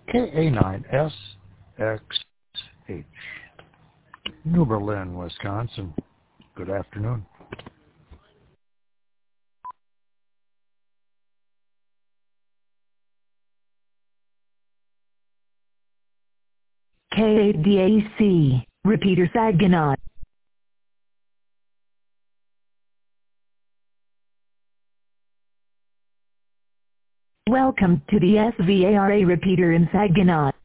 KA9SXH, New Berlin, Wisconsin. Good afternoon. KADAC, repeater Saginaw. Welcome to the SVARA repeater in Saginaw.